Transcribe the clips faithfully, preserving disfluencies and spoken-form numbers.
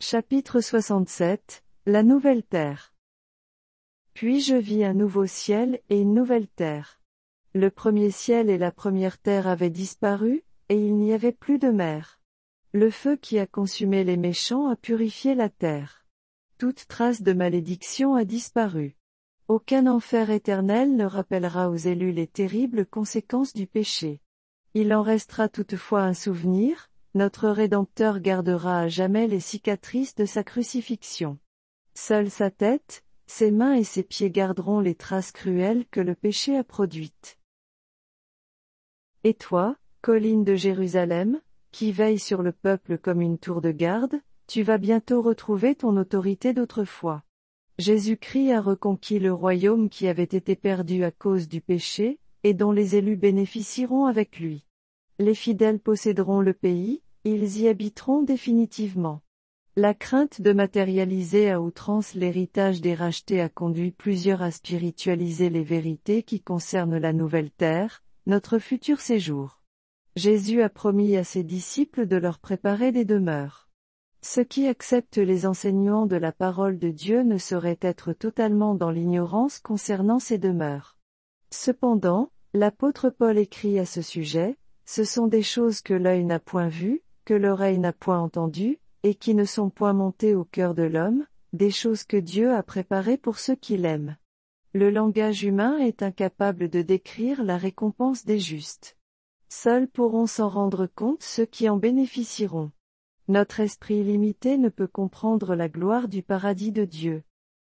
Chapitre soixante-sept, La nouvelle terre. Puis je vis un nouveau ciel et une nouvelle terre. Le premier ciel et la première terre avaient disparu, et il n'y avait plus de mer. Le feu qui a consumé les méchants a purifié la terre. Toute trace de malédiction a disparu. Aucun enfer éternel ne rappellera aux élus les terribles conséquences du péché. Il en restera toutefois un souvenir, notre Rédempteur gardera à jamais les cicatrices de sa crucifixion. Seule sa tête, ses mains et ses pieds garderont les traces cruelles que le péché a produites. Et toi, colline de Jérusalem, qui veille sur le peuple comme une tour de garde, tu vas bientôt retrouver ton autorité d'autrefois. Jésus-Christ a reconquis le royaume qui avait été perdu à cause du péché, et dont les élus bénéficieront avec lui. Les fidèles posséderont le pays, ils y habiteront définitivement. La crainte de matérialiser à outrance l'héritage des rachetés a conduit plusieurs à spiritualiser les vérités qui concernent la nouvelle terre, notre futur séjour. Jésus a promis à ses disciples de leur préparer des demeures. Ceux qui acceptent les enseignements de la parole de Dieu ne sauraient être totalement dans l'ignorance concernant ces demeures. Cependant, l'apôtre Paul écrit à ce sujet, ce sont des choses que l'œil n'a point vues, que l'oreille n'a point entendues, et qui ne sont point montées au cœur de l'homme, des choses que Dieu a préparées pour ceux qui l'aiment. Le langage humain est incapable de décrire la récompense des justes. Seuls pourront s'en rendre compte ceux qui en bénéficieront. Notre esprit limité ne peut comprendre la gloire du paradis de Dieu.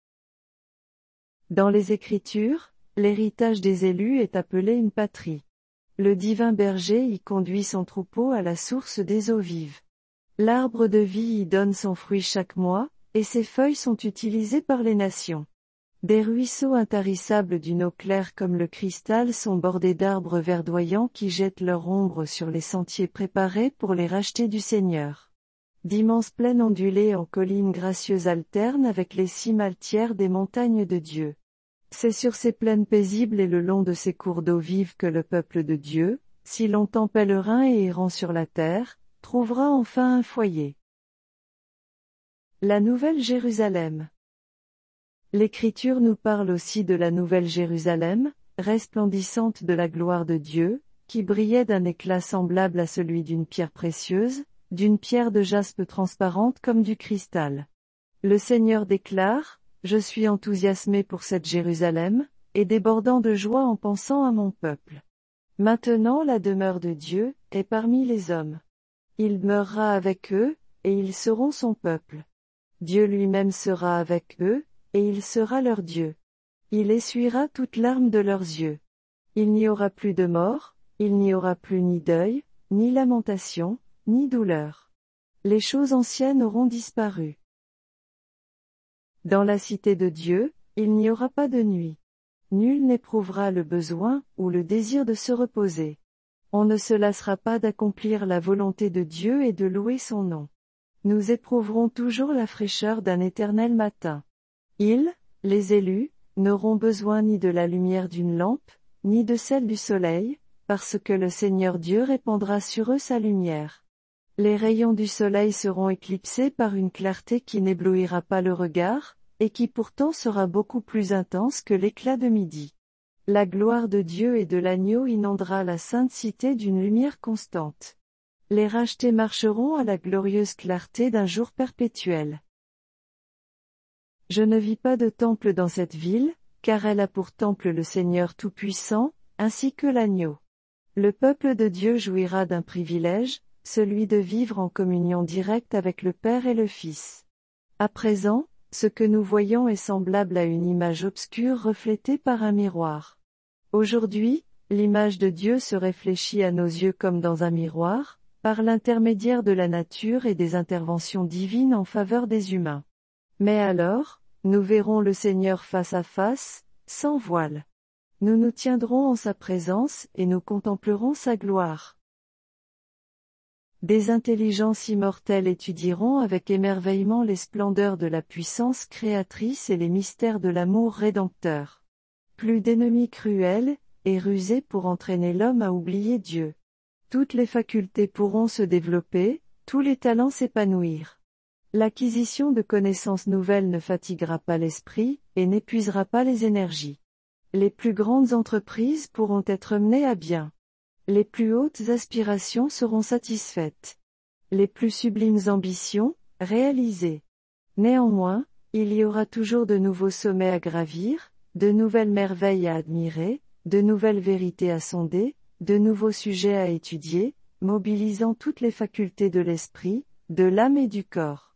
Dans les Écritures, l'héritage des élus est appelé une patrie. Le divin berger y conduit son troupeau à la source des eaux vives. L'arbre de vie y donne son fruit chaque mois, et ses feuilles sont utilisées par les nations. Des ruisseaux intarissables d'une eau claire comme le cristal sont bordés d'arbres verdoyants qui jettent leur ombre sur les sentiers préparés pour les rachetés du Seigneur. D'immenses plaines ondulées en collines gracieuses alternent avec les cimes altières des montagnes de Dieu. C'est sur ces plaines paisibles et le long de ces cours d'eau vive que le peuple de Dieu, si longtemps pèlerin et errant sur la terre, trouvera enfin un foyer. La Nouvelle Jérusalem. L'Écriture nous parle aussi de la Nouvelle Jérusalem, resplendissante de la gloire de Dieu, qui brillait d'un éclat semblable à celui d'une pierre précieuse, d'une pierre de jaspe transparente comme du cristal. Le Seigneur déclare, « Je suis enthousiasmé pour cette Jérusalem, et débordant de joie en pensant à mon peuple. Maintenant la demeure de Dieu est parmi les hommes. Il demeurera avec eux, et ils seront son peuple. Dieu lui-même sera avec eux, et il sera leur Dieu. Il essuiera toute larme de leurs yeux. Il n'y aura plus de mort, il n'y aura plus ni deuil, ni lamentation, ni douleur. Les choses anciennes auront disparu. Dans la cité de Dieu, il n'y aura pas de nuit. Nul n'éprouvera le besoin ou le désir de se reposer. On ne se lassera pas d'accomplir la volonté de Dieu et de louer son nom. Nous éprouverons toujours la fraîcheur d'un éternel matin. Ils, les élus, n'auront besoin ni de la lumière d'une lampe, ni de celle du soleil, parce que le Seigneur Dieu répandra sur eux sa lumière. Les rayons du soleil seront éclipsés par une clarté qui n'éblouira pas le regard, et qui pourtant sera beaucoup plus intense que l'éclat de midi. La gloire de Dieu et de l'agneau inondera la sainte cité d'une lumière constante. Les rachetés marcheront à la glorieuse clarté d'un jour perpétuel. Je ne vis pas de temple dans cette ville, car elle a pour temple le Seigneur Tout-Puissant, ainsi que l'agneau. Le peuple de Dieu jouira d'un privilège, celui de vivre en communion directe avec le Père et le Fils. À présent, ce que nous voyons est semblable à une image obscure reflétée par un miroir. Aujourd'hui, l'image de Dieu se réfléchit à nos yeux comme dans un miroir, par l'intermédiaire de la nature et des interventions divines en faveur des humains. Mais alors, nous verrons le Seigneur face à face, sans voile. Nous nous tiendrons en sa présence et nous contemplerons sa gloire. Des intelligences immortelles étudieront avec émerveillement les splendeurs de la puissance créatrice et les mystères de l'amour rédempteur. Plus d'ennemis cruels et rusés pour entraîner l'homme à oublier Dieu. Toutes les facultés pourront se développer, tous les talents s'épanouir. L'acquisition de connaissances nouvelles ne fatiguera pas l'esprit, et n'épuisera pas les énergies. Les plus grandes entreprises pourront être menées à bien. Les plus hautes aspirations seront satisfaites. Les plus sublimes ambitions, réalisées. Néanmoins, il y aura toujours de nouveaux sommets à gravir, de nouvelles merveilles à admirer, de nouvelles vérités à sonder, de nouveaux sujets à étudier, mobilisant toutes les facultés de l'esprit, de l'âme et du corps.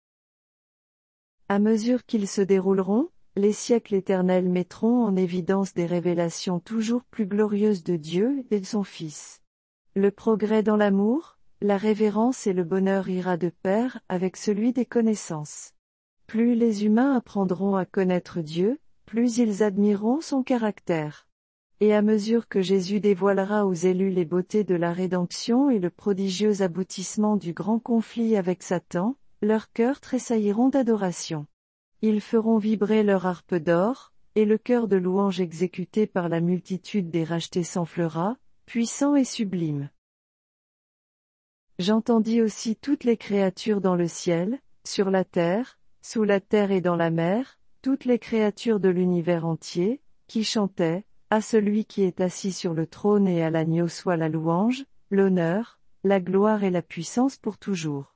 À mesure qu'ils se dérouleront, les siècles éternels mettront en évidence des révélations toujours plus glorieuses de Dieu et de son Fils. Le progrès dans l'amour, la révérence et le bonheur ira de pair avec celui des connaissances. Plus les humains apprendront à connaître Dieu, plus ils admireront son caractère. Et à mesure que Jésus dévoilera aux élus les beautés de la rédemption et le prodigieux aboutissement du grand conflit avec Satan, leurs cœurs tressailliront d'adoration. Ils feront vibrer leur harpe d'or, et le chœur de louange exécuté par la multitude des rachetés s'enflera, puissant et sublime. J'entendis aussi toutes les créatures dans le ciel, sur la terre, sous la terre et dans la mer, toutes les créatures de l'univers entier, qui chantaient, à celui qui est assis sur le trône et à l'agneau soit la louange, l'honneur, la gloire et la puissance pour toujours.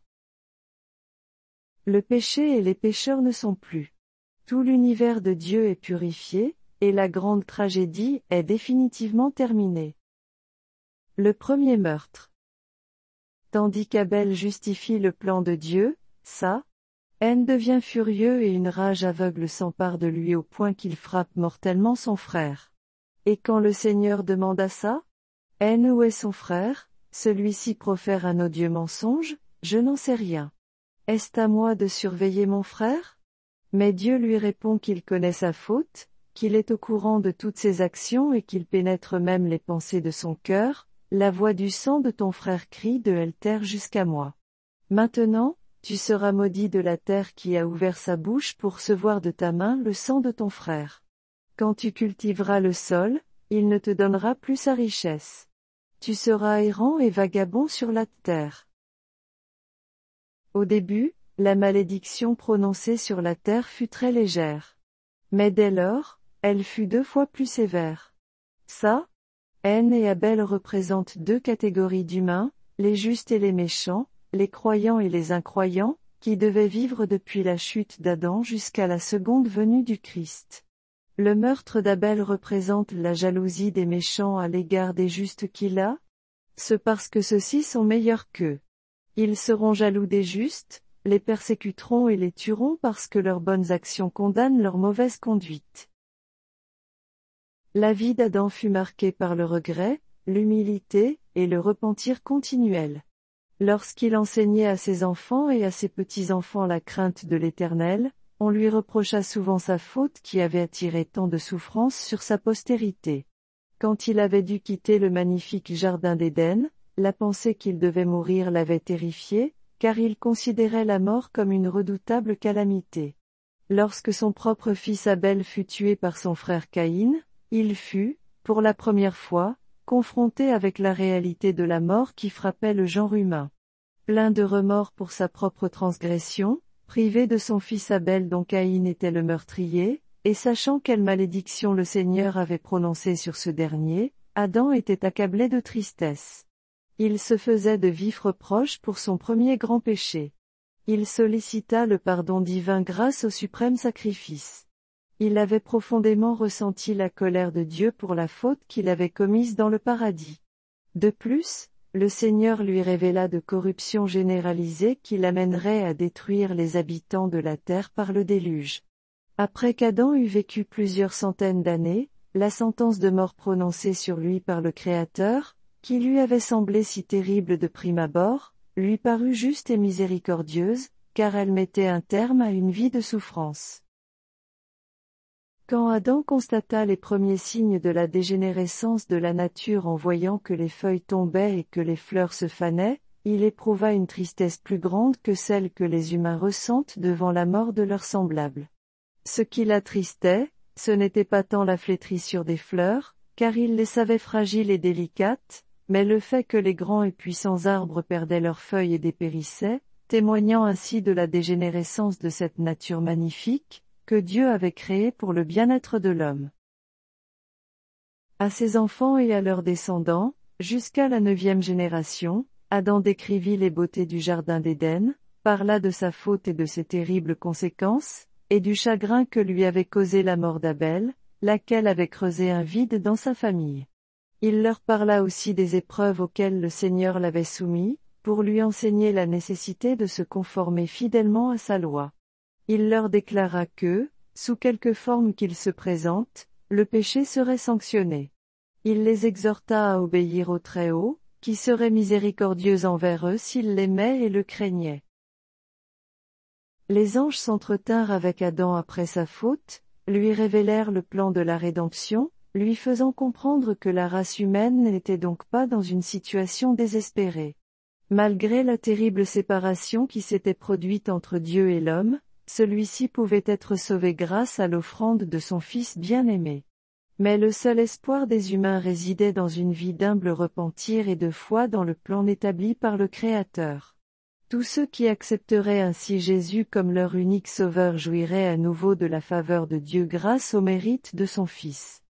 Le péché et les pécheurs ne sont plus. Tout l'univers de Dieu est purifié, et la grande tragédie est définitivement terminée. Le premier meurtre. Tandis qu'Abel justifie le plan de Dieu, sa haine devient furieux et une rage aveugle s'empare de lui au point qu'il frappe mortellement son frère. Et quand le Seigneur demande à sa haine où est son frère, celui-ci profère un odieux mensonge, je n'en sais rien. Est-ce à moi de surveiller mon frère? Mais Dieu lui répond qu'il connaît sa faute, qu'il est au courant de toutes ses actions et qu'il pénètre même les pensées de son cœur. La voix du sang de ton frère crie de elle terre jusqu'à moi. Maintenant, tu seras maudit de la terre qui a ouvert sa bouche pour recevoir de ta main le sang de ton frère. Quand tu cultiveras le sol, il ne te donnera plus sa richesse. Tu seras errant et vagabond sur la terre. Au début, la malédiction prononcée sur la terre fut très légère. Mais dès lors, elle fut deux fois plus sévère. Ça, Haine et Abel représentent deux catégories d'humains, les justes et les méchants, les croyants et les incroyants, qui devaient vivre depuis la chute d'Adam jusqu'à la seconde venue du Christ. Le meurtre d'Abel représente la jalousie des méchants à l'égard des justes qu'il a. Ce parce que ceux-ci sont meilleurs qu'eux. Ils seront jaloux des justes, les persécuteront et les tueront parce que leurs bonnes actions condamnent leur mauvaise conduite. La vie d'Adam fut marquée par le regret, l'humilité, et le repentir continuel. Lorsqu'il enseignait à ses enfants et à ses petits-enfants la crainte de l'Éternel, on lui reprocha souvent sa faute qui avait attiré tant de souffrances sur sa postérité. Quand il avait dû quitter le magnifique jardin d'Éden, la pensée qu'il devait mourir l'avait terrifié, car il considérait la mort comme une redoutable calamité. Lorsque son propre fils Abel fut tué par son frère Caïn, il fut, pour la première fois, confronté avec la réalité de la mort qui frappait le genre humain. Plein de remords pour sa propre transgression, privé de son fils Abel dont Caïn était le meurtrier, et sachant quelle malédiction le Seigneur avait prononcée sur ce dernier, Adam était accablé de tristesse. Il se faisait de vifs reproches pour son premier grand péché. Il sollicita le pardon divin grâce au suprême sacrifice. Il avait profondément ressenti la colère de Dieu pour la faute qu'il avait commise dans le paradis. De plus, le Seigneur lui révéla de corruption généralisée qui l'amènerait à détruire les habitants de la terre par le déluge. Après qu'Adam eut vécu plusieurs centaines d'années, la sentence de mort prononcée sur lui par le Créateur, qui lui avait semblé si terrible de prime abord, lui parut juste et miséricordieuse, car elle mettait un terme à une vie de souffrance. Quand Adam constata les premiers signes de la dégénérescence de la nature en voyant que les feuilles tombaient et que les fleurs se fanaient, il éprouva une tristesse plus grande que celle que les humains ressentent devant la mort de leurs semblables. Ce qui l'attristait, ce n'était pas tant la flétrissure des fleurs, car il les savait fragiles et délicates, mais le fait que les grands et puissants arbres perdaient leurs feuilles et dépérissaient, témoignant ainsi de la dégénérescence de cette nature magnifique, que Dieu avait créée pour le bien-être de l'homme. À ses enfants et à leurs descendants, jusqu'à la neuvième génération, Adam décrivit les beautés du jardin d'Éden, parla de sa faute et de ses terribles conséquences, et du chagrin que lui avait causé la mort d'Abel, laquelle avait creusé un vide dans sa famille. Il leur parla aussi des épreuves auxquelles le Seigneur l'avait soumis, pour lui enseigner la nécessité de se conformer fidèlement à sa loi. Il leur déclara que, sous quelque forme qu'il se présente, le péché serait sanctionné. Il les exhorta à obéir au Très-Haut, qui serait miséricordieux envers eux s'ils l'aimaient et le craignaient. Les anges s'entretinrent avec Adam après sa faute, lui révélèrent le plan de la rédemption, lui faisant comprendre que la race humaine n'était donc pas dans une situation désespérée. Malgré la terrible séparation qui s'était produite entre Dieu et l'homme, celui-ci pouvait être sauvé grâce à l'offrande de son Fils bien-aimé. Mais le seul espoir des humains résidait dans une vie d'humble repentir et de foi dans le plan établi par le Créateur. Tous ceux qui accepteraient ainsi Jésus comme leur unique sauveur jouiraient à nouveau de la faveur de Dieu grâce au mérite de son Fils.